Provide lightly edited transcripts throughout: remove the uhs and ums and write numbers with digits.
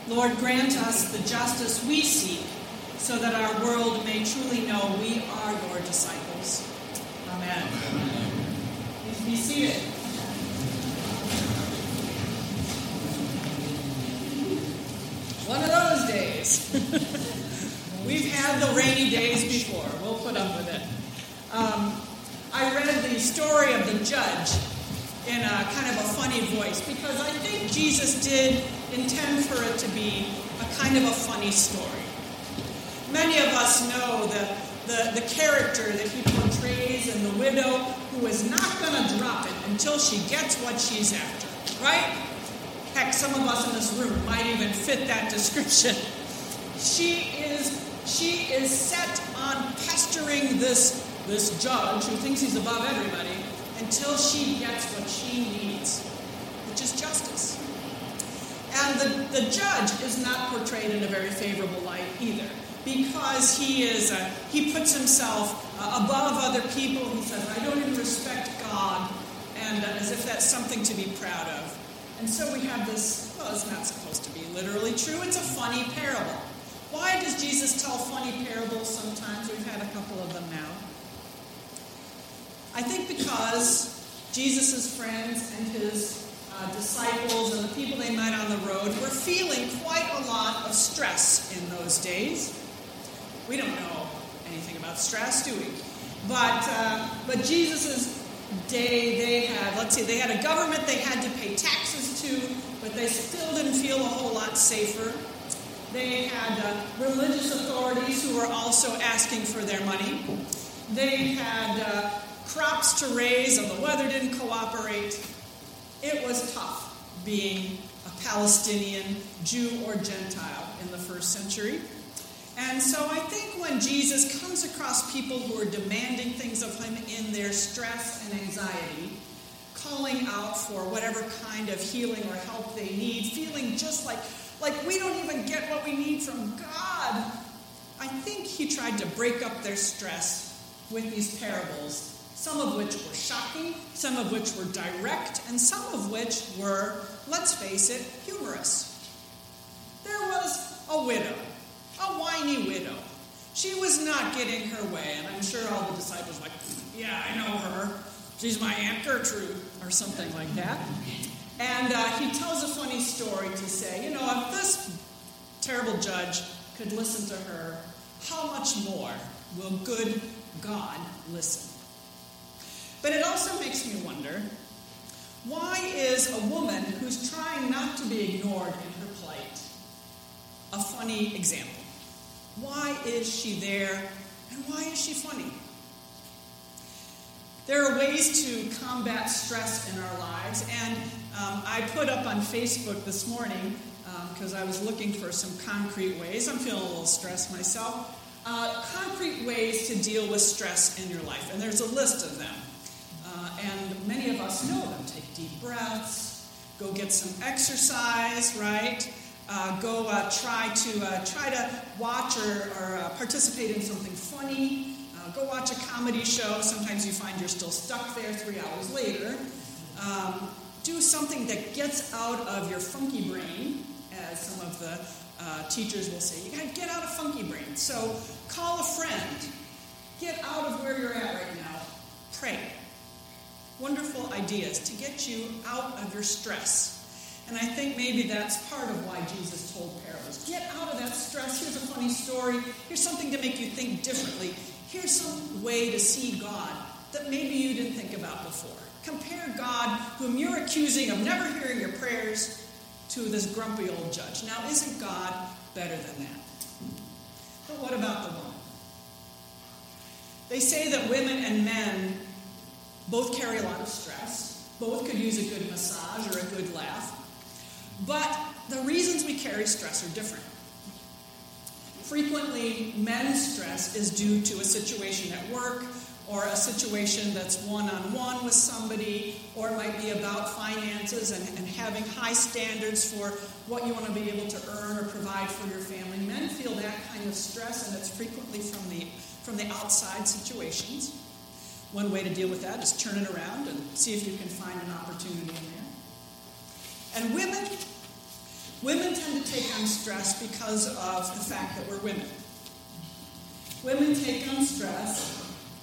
Lord, grant us the justice we seek so that our world may truly know we are your disciples. Amen. Please be seated. One of those days. We've had the rainy days before. We'll put up with it. I read the story of the judge in a kind of a funny voice because I think Jesus did intend for it to be a kind of a funny story. Many of us know the character that he portrays in the widow who is not going to drop it until she gets what she's after, right? Heck, some of us in this room might even fit that description. She is set on pestering this judge who thinks he's above everybody until she gets what she needs, which is justice. And the judge is not portrayed in a very favorable light either, because he puts himself above other people. He says, I don't even respect God, and as if that's something to be proud of. And so we have this, well, it's not supposed to be literally true. It's a funny parable. Why does Jesus tell funny parables sometimes? We've had a couple of them now. I think because Jesus' friends and his disciples and the people they met on the road were feeling quite a lot of stress in those days. We don't know anything about stress, do we? But Jesus' day, they had a government they had to pay taxes to, but they still didn't feel a whole lot safer. They had religious authorities who were also asking for their money. They had crops to raise, and the weather didn't cooperate. It was tough being a Palestinian, Jew or Gentile in the first century. And so I think when Jesus comes across people who are demanding things of him in their stress and anxiety, calling out for whatever kind of healing or help they need, feeling just like we don't even get what we need from God, I think he tried to break up their stress with these parables, some of which were shocking, some of which were direct, and some of which were, let's face it, humorous. There was a widow, a whiny widow. She was not getting her way, and I'm sure all the disciples were like, yeah, I know her. She's my Aunt Gertrude, or something like that. And he tells a funny story to say, if this terrible judge could listen to her, how much more will good God listen? But it also makes me wonder, why is a woman who's trying not to be ignored in her plight a funny example? Why is she there, and why is she funny? There are ways to combat stress in our lives, and I put up on Facebook this morning, because I was looking for some concrete ways. I'm feeling a little stressed myself. Concrete ways to deal with stress in your life, and there's a list of them. And many of us know them. Take deep breaths, go get some exercise, right? Go try to watch or participate in something funny. Go watch a comedy show. Sometimes you find you're still stuck there 3 hours later. Do something that gets out of your funky brain, as some of the teachers will say. You got to get out of funky brain. So call a friend. Get out of where you're at right now. Pray. Wonderful ideas to get you out of your stress. And I think maybe that's part of why Jesus told parables. Get out of that stress. Here's a funny story. Here's something to make you think differently. Here's some way to see God that maybe you didn't think about before. Compare God, whom you're accusing of never hearing your prayers, to this grumpy old judge. Now, isn't God better than that? But what about the woman? They say that women and men both carry a lot of stress. Both could use a good massage or a good laugh. But the reasons we carry stress are different. Frequently, men's stress is due to a situation at work or a situation that's one-on-one with somebody, or it might be about finances and having high standards for what you want to be able to earn or provide for your family. Men feel that kind of stress, and it's frequently from the outside situations. One way to deal with that is turn it around and see if you can find an opportunity in there. And Women tend to take on stress because of the fact that we're women. Women take on stress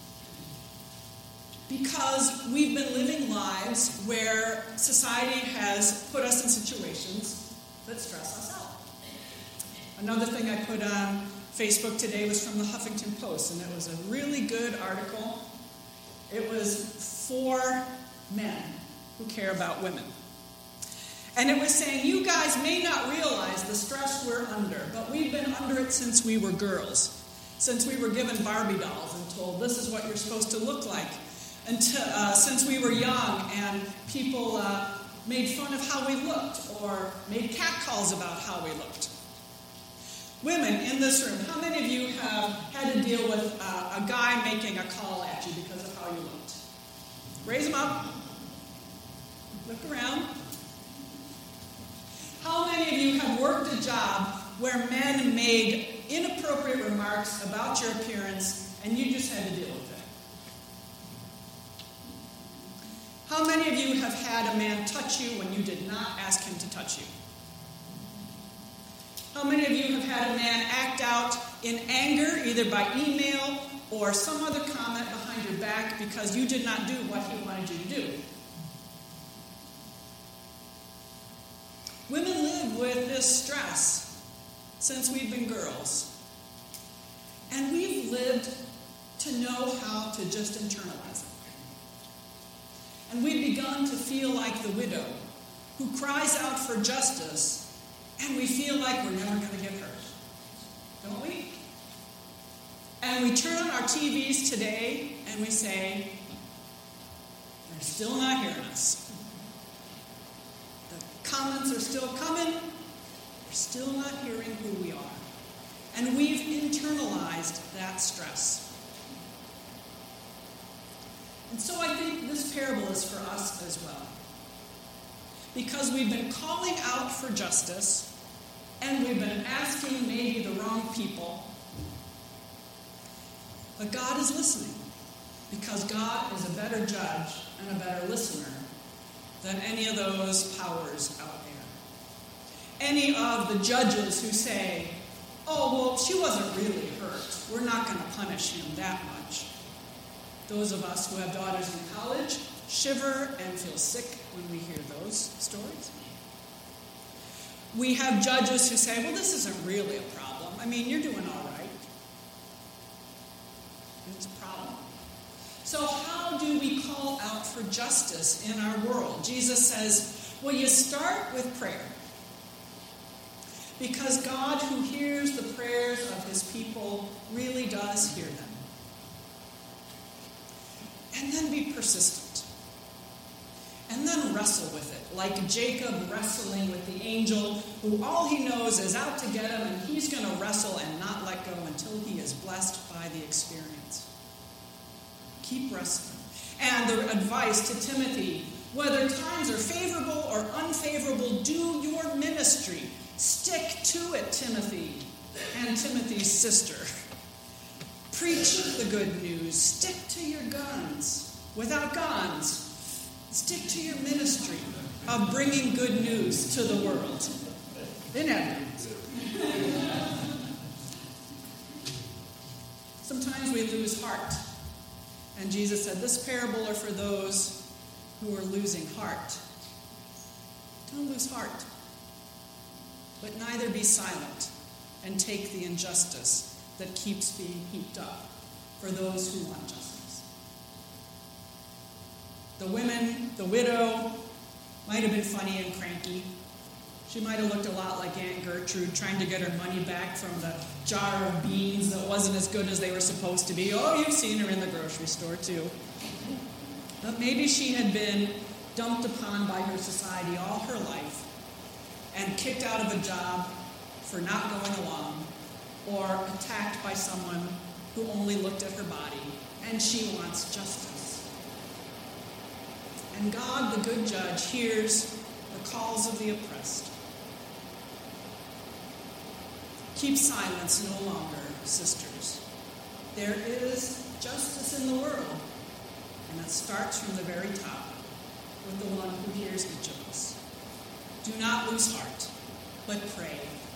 because we've been living lives where society has put us in situations that stress us out. Another thing I put on Facebook today was from the Huffington Post, and it was a really good article. It was for men who care about women. And it was saying, you guys may not realize the stress we're under, but we've been under it since we were girls, since we were given Barbie dolls and told this is what you're supposed to look like, since we were young and people made fun of how we looked or made catcalls about how we looked. Women in this room, how many of you have had to deal with a guy making a call at you because of how you looked? Raise them up. Look around. How many of you have worked a job where men made inappropriate remarks about your appearance and you just had to deal with it? How many of you have had a man touch you when you did not ask him to touch you? How many of you have had a man act out in anger, either by email or some other comment behind your back because you did not do what he wanted you to do? Women live with this stress since we've been girls. And we've lived to know how to just internalize it. And we've begun to feel like the widow who cries out for justice, and we feel like we're never going to get hurt. Don't we? And we turn on our TVs today and we say, they're still not hearing us. The comments are still coming. We're still not hearing who we are. And we've internalized that stress. And so I think this parable is for us as well. Because we've been calling out for justice, and we've been asking maybe the wrong people. But God is listening, because God is a better judge and a better listener than any of those powers out there. Any of the judges who say, oh, well, she wasn't really hurt. We're not going to punish him that much. Those of us who have daughters in college shiver and feel sick when we hear those stories. We have judges who say, well, this isn't really a problem. I mean, you're doing all right. It's a problem. So how do we call out for justice in our world? Jesus says, well, you start with prayer. Because God, who hears the prayers of his people, really does hear them. And then be persistent. And then wrestle with it, like Jacob wrestling with the angel, who all he knows is out to get him, and he's going to wrestle and not let go until he is blessed by the experience. Keep wrestling. And the advice to Timothy, whether times are favorable or unfavorable, do your ministry. Stick to it, Timothy and Timothy's sister. Preach the good news. Stick to your guns. Without guns, stick to your ministry of bringing good news to the world. In evidence. Sometimes we lose heart. And Jesus said, this parable are for those who are losing heart. Don't lose heart. But neither be silent and take the injustice that keeps being heaped up for those who want justice. The women, the widow, might have been funny and cranky. She might have looked a lot like Aunt Gertrude trying to get her money back from the jar of beans that wasn't as good as they were supposed to be. Oh, you've seen her in the grocery store too. But maybe she had been dumped upon by her society all her life and kicked out of a job for not going along, or attacked by someone who only looked at her body, and she wants justice. And God, the good judge, hears the calls of the oppressed. Keep silence no longer, sisters. There is justice in the world, and it starts from the very top with the one who hears each of us. Do not lose heart. but pray.